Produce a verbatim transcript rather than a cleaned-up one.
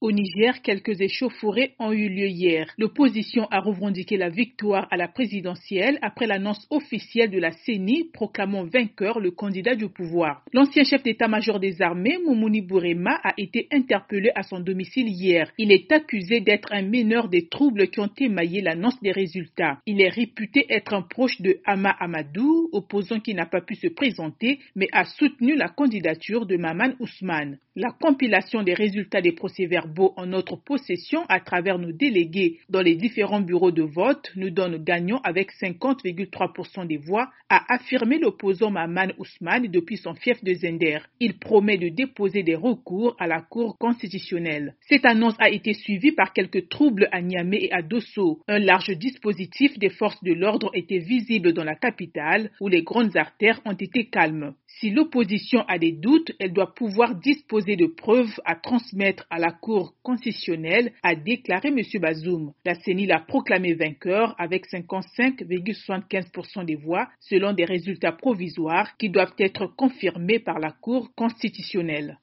Au Niger, quelques échauffourées ont eu lieu hier. L'opposition a revendiqué la victoire à la présidentielle après l'annonce officielle de la C E N I proclamant vainqueur le candidat du pouvoir. L'ancien chef d'état-major des armées, Moumouni Bourema, a été interpellé à son domicile hier. Il est accusé d'être un meneur des troubles qui ont émaillé l'annonce des résultats. Il est réputé être un proche de Hama Amadou, opposant qui n'a pas pu se présenter, mais a soutenu la candidature de Maman Ousmane. La compilation des résultats des procès-verbaux en notre possession à travers nos délégués dans les différents bureaux de vote nous donne gagnant avec cinquante virgule trois pour cent des voix, a affirmé l'opposant Maman Ousmane depuis son fief de Zender. Il promet de déposer des recours à la Cour constitutionnelle. Cette annonce a été suivie par quelques troubles à Niamey et à Dosso. Un large dispositif des forces de l'ordre était visible dans la capitale où les grandes artères ont été calmes. Si l'opposition a des doutes, elle doit pouvoir disposer de preuves à transmettre à la Cour constitutionnelle, a déclaré M. Bazoum. La C E N I l'a proclamé vainqueur avec cinquante-cinq virgule soixante-quinze pour cent des voix selon des résultats provisoires qui doivent être confirmés par la Cour constitutionnelle.